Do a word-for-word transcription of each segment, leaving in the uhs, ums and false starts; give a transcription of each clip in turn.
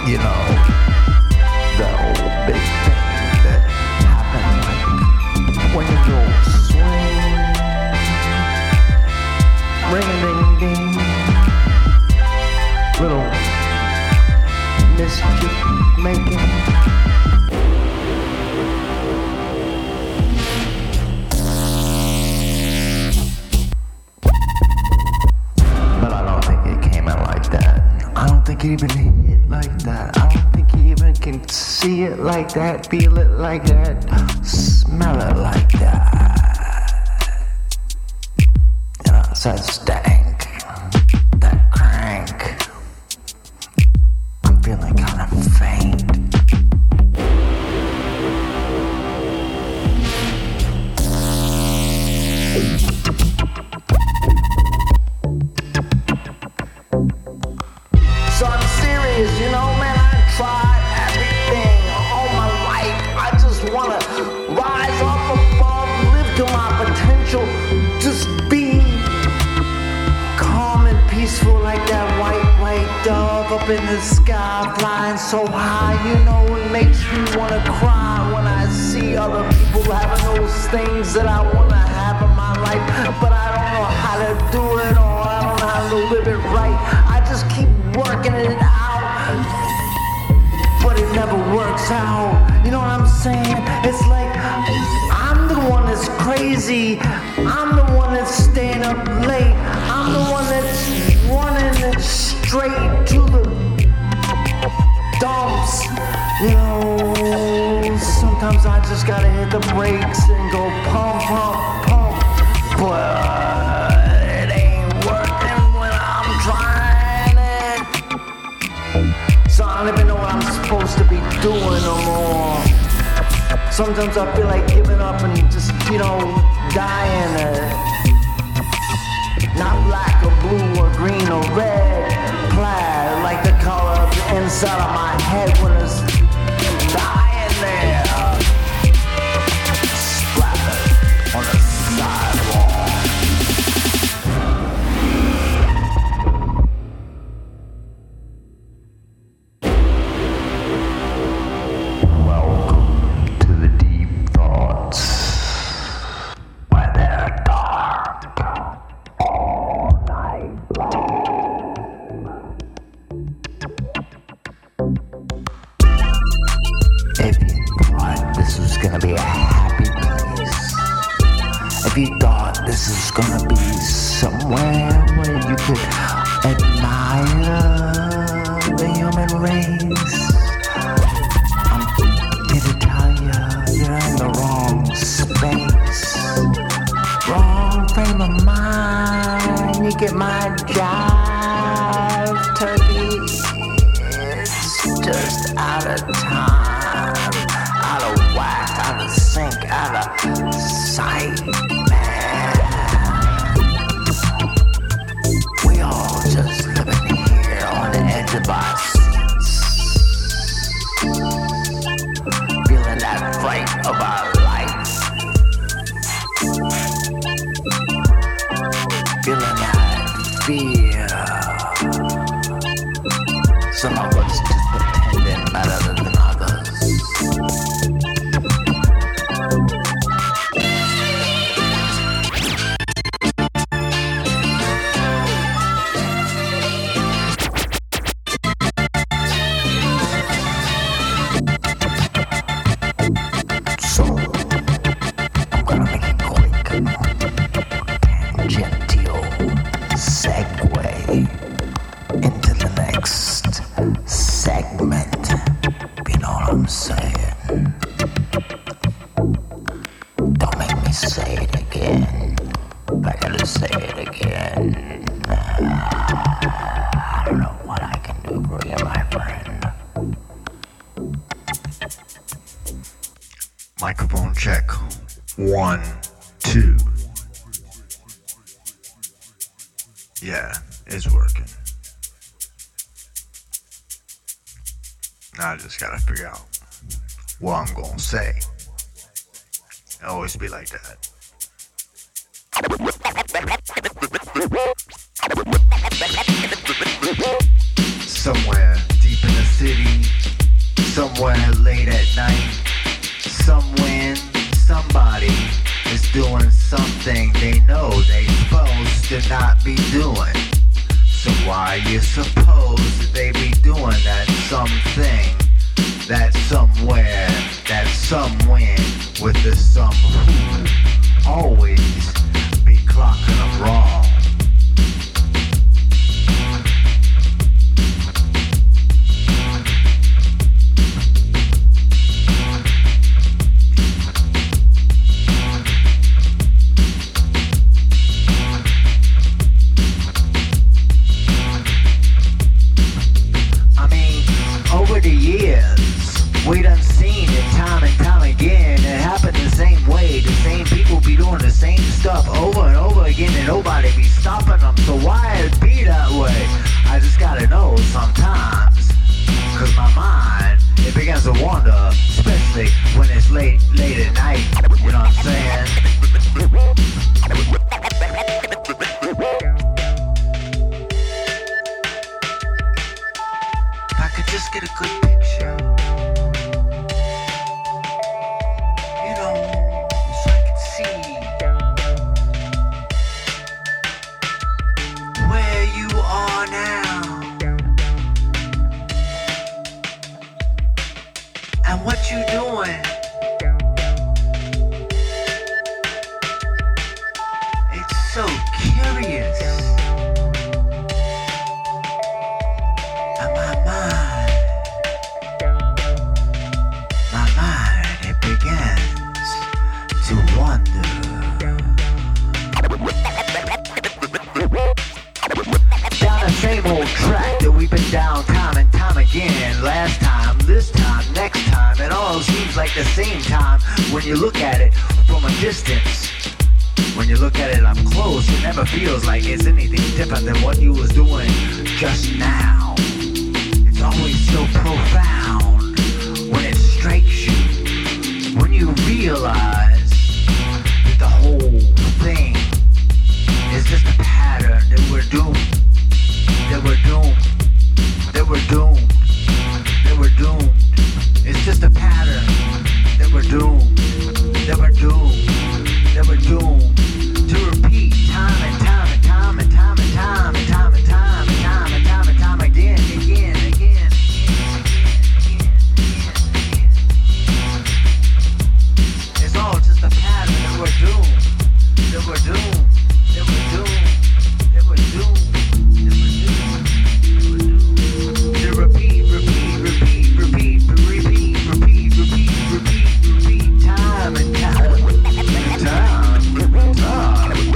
You know, the old big thing that happened like when you'll swing, ring-a-ding-ding, little mischief making. But I don't think it came out like that. I don't think it even hit like that. I don't think you even can see it like that, feel it like that, smell it like that. You know, it's that stank, that crank. I'm feeling kind of faint. So I'm serious, you know, man, I tried everything all my life. I just wanna rise up above, live to my potential, just be calm and peaceful like that white, white dove up in the sky, flying so high, you know, it makes me wanna cry when I see other people having those things that I wanna have in my life, but I don't know how to do it or I don't know how to live it right. I just keep working it out, but it never works out. You know what I'm saying? It's like I'm the one that's crazy. I'm the one that's staying up late. I'm the one that's running it straight to the dumps. You know, sometimes I just gotta hit the brakes and go pump, pump, pump. But it ain't working when I'm trying it. So I don't even know what I'm supposed to be doing no more. Sometimes I feel like giving up and just, you know, dying. Uh, not black or blue or green or red. Plaid, like the color of the inside of my head when it's dying there. Splattered on the sidewalk. If you thought this was gonna be somewhere where you could admire the human race, I'm here to tell you, you're in the wrong space, wrong frame of mind. You get my jive, turkey, it's just out of time, out of whack, out of sync, out of sight. Just living here on the edge of our seats, feeling that fright of our life, feeling that fear. Some of us just pretending better than others. Microphone check. One, two. Yeah, it's working. Now I just gotta figure out what I'm gonna say. It always be like that. Somewhere deep the city, somewhere late at night, somewhere somebody is doing something they know they supposed to not be doing. So why you suppose that they be doing that something, that somewhere, that somewhere with the some who always be clocking them wrong? We done seen it time and time again. It happened the same way. The same people be doing the same stuff over and over again, and nobody be stopping them. So why it be that way? I just gotta know sometimes. Cause my mind, it begins to wander, especially when it's late, late at night. You know what I'm saying? If I could just get a good picture. What you doing? It's so curious. And my mind, my mind, it begins to wonder. Down the same old track that we've been down time and time again. Last time, this time, next time. It all seems like the same time when you look at it from a distance. When you look at it up close, it never feels like it's anything different than what you was doing just now. It's always so profound when it strikes you, when you realize that the whole thing is just a pattern, that we're doomed, that we're doomed, that we're doomed, that we're doomed. It's just a pattern that we're doomed, that we're doomed, that we're doomed to repeat time and time and time and time and time and time and time and time and time and time again, again, again, again, again, again. It's all just a pattern that we're doomed, that we're doomed, that we're doomed, that we're doomed, that we're doomed, that we're doomed to repeat, repeat, repeat, repeat, repeat. Repeat, repeat, repeat, repeat, time and time, and time, and time.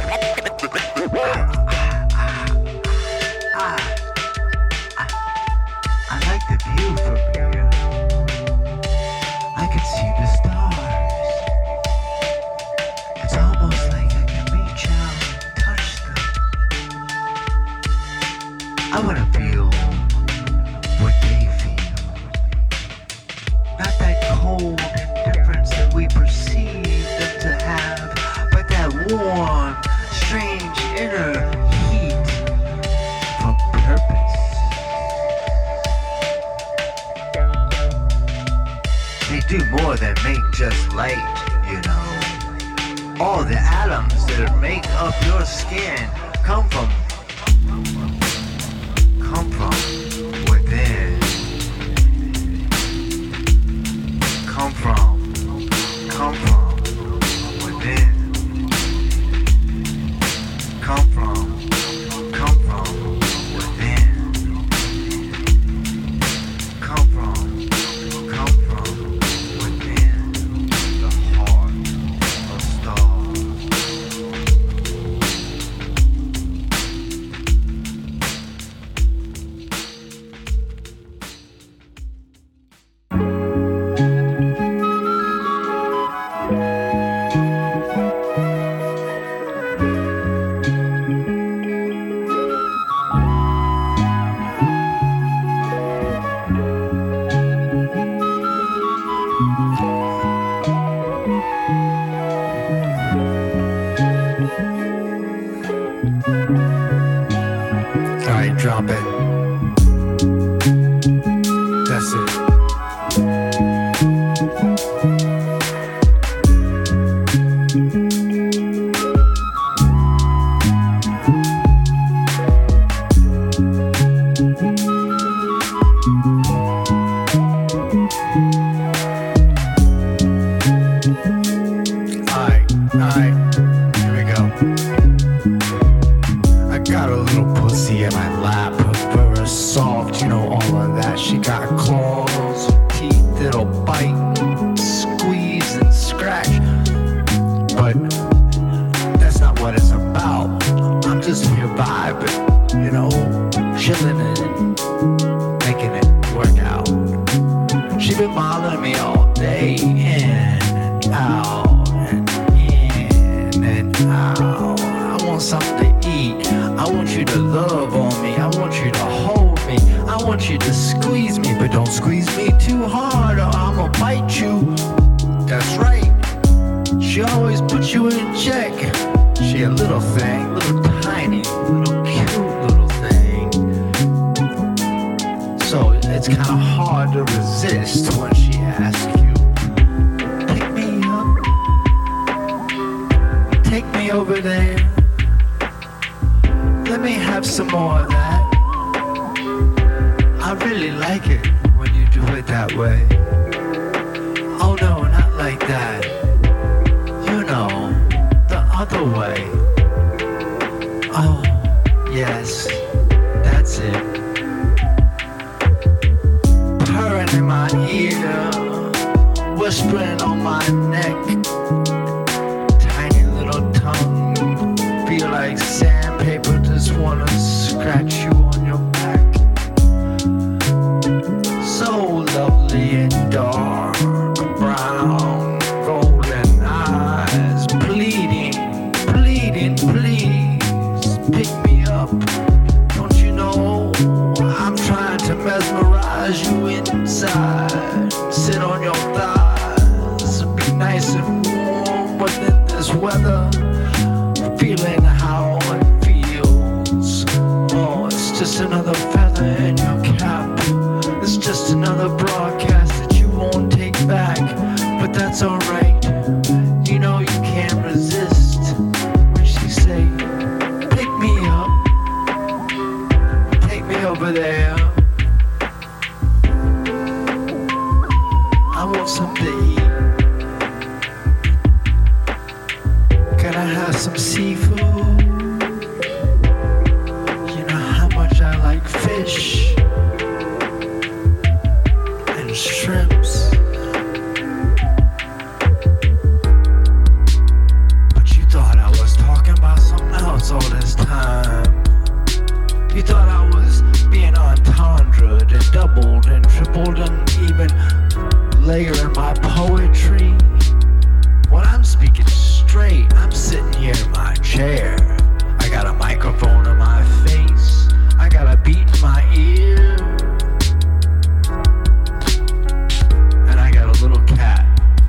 I, I, I like the view from here. I can see the stars. It's almost like I can reach out and touch them. I wanna feel what they feel. Not that cold indifference that we perceive them to have, but that warm, strange inner heat for purpose. They do more than make just light, you know. All the atoms that make up your skin come from, come from within. Come from, come from within. Come from, come from within. Come from, come from within the heart of stars. been bothering me all day, in and out, and in and out. I want something to eat. I want you to love on me. I want you to hold me. I want you to squeeze me, but don't squeeze me too hard or I'ma bite you. That's right. She always puts you in check. She a little thing, little tiny, little cute little thing. So it's kind of hard to resist when she asks you, pick me up, take me over there. Let me have some more of that. I really like it when you do it that way. Oh no, not like that. You know, the other way. Oh, yes, that's it. Purring in my ear, whispering on my neck. Tiny little tongue, feel like sandpaper, just wanna scratch you on your back. So lovely and dark, brown, golden eyes, pleading, pleading, please, pick me up. Don't you know I'm trying to mesmerize you inside, sit on your thighs, be nice and warm within this weather, feeling how it feels. Oh, it's just another feather in your cap. It's just another broadcast that you won't take back, but that's alright. You know you can't resist when she say, pick me up, take me over there. I want something to eat. Can I have some seafood? You know how much I like fish and shrimps. But you thought I was talking about something else all this time. You thought I was being entendred and doubled and tripled and even layering my poetry. Well, I'm speaking straight. I'm sitting here in my chair. I got a microphone in my face. I got a beat in my ear. And I got a little cat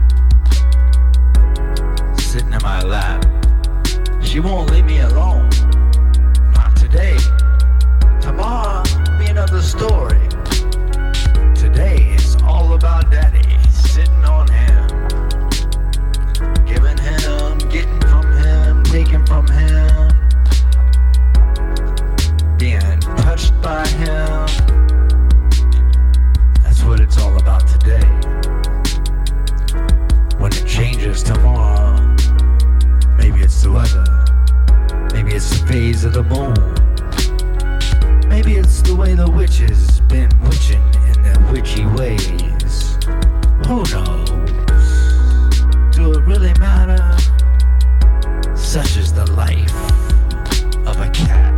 sitting in my lap. She won't leave me alone. Not today. Tomorrow be another story. Today is all about Daddy. Sitting on him, giving him, getting from him, taking from him, being touched by him. That's what it's all about today. When it changes tomorrow, maybe it's the weather, maybe it's the phase of the moon, maybe it's the way the witches been witching in their witchy ways. Who knows? Do it really matter? Such is the life of a cat.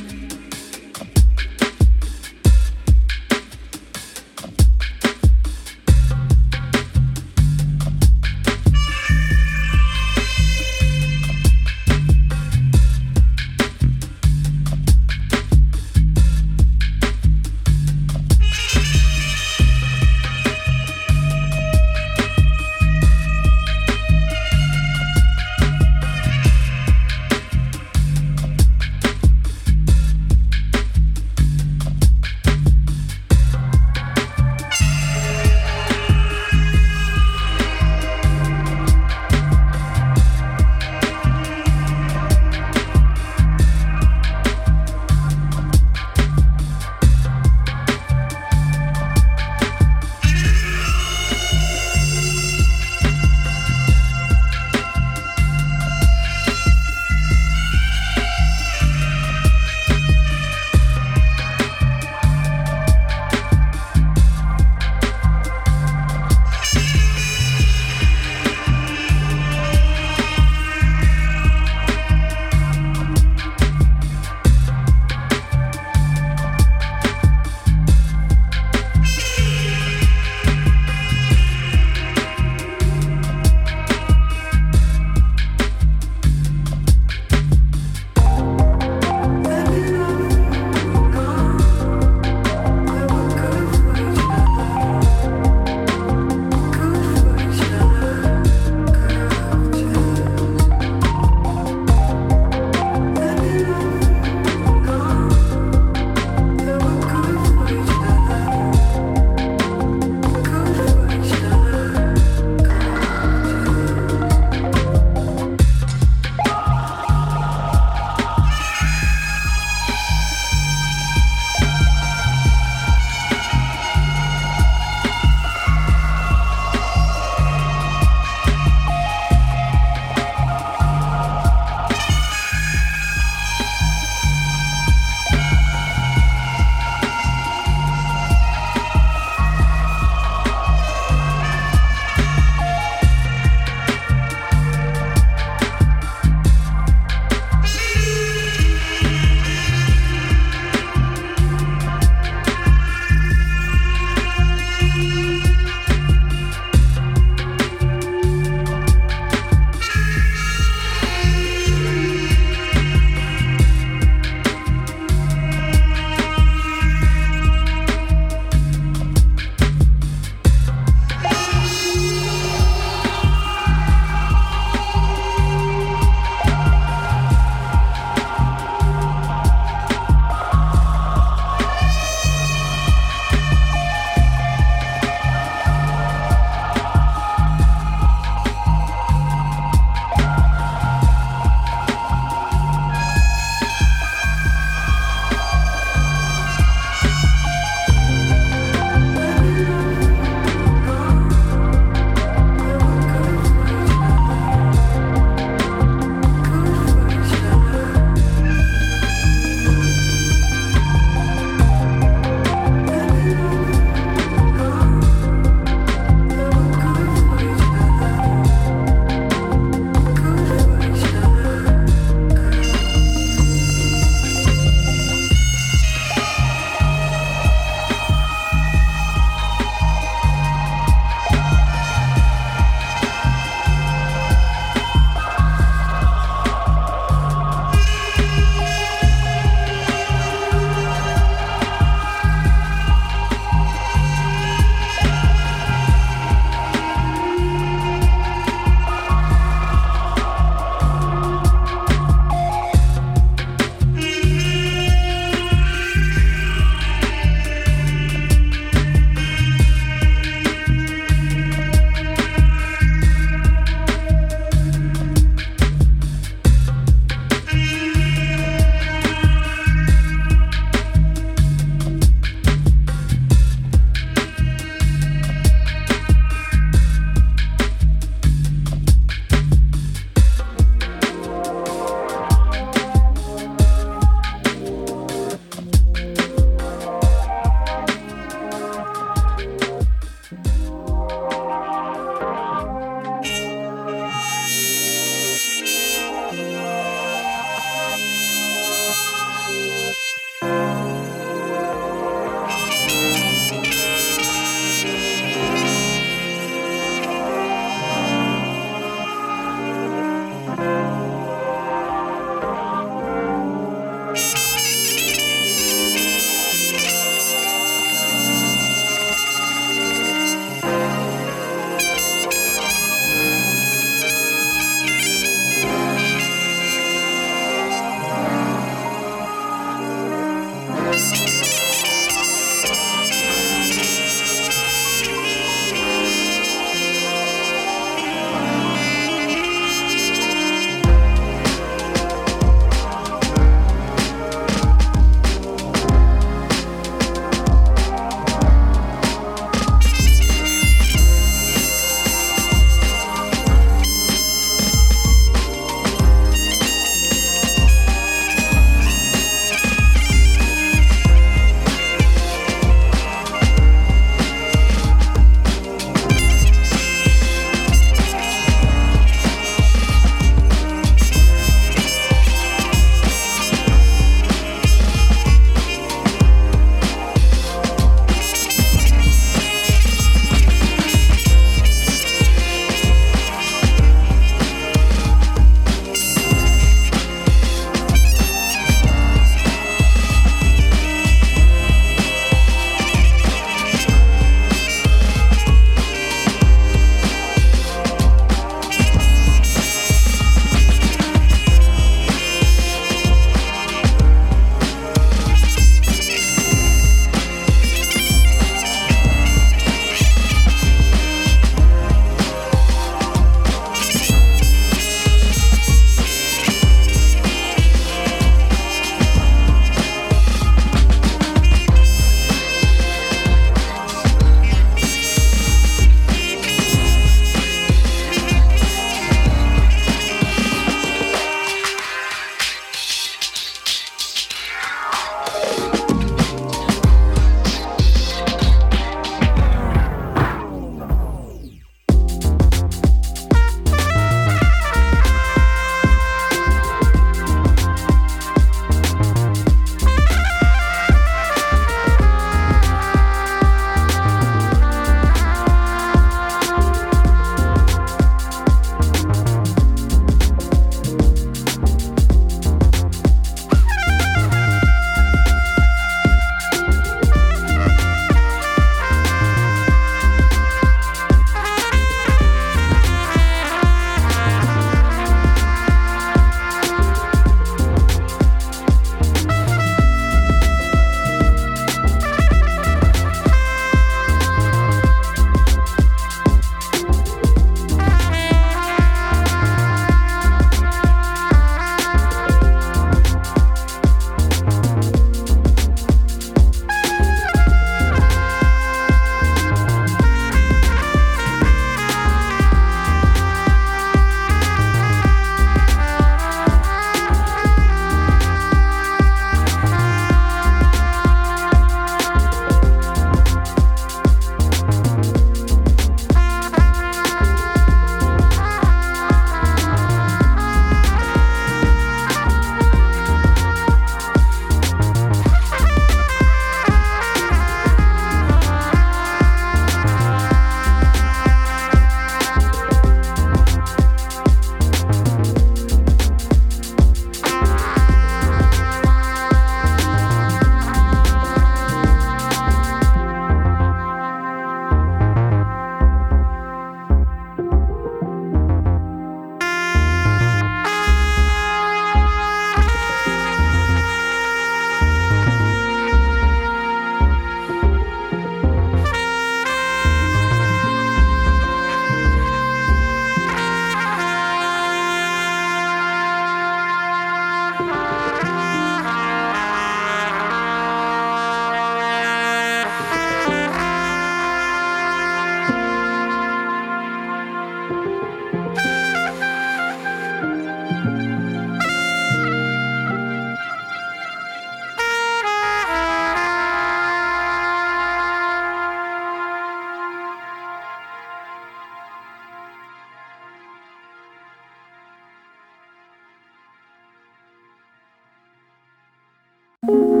Thank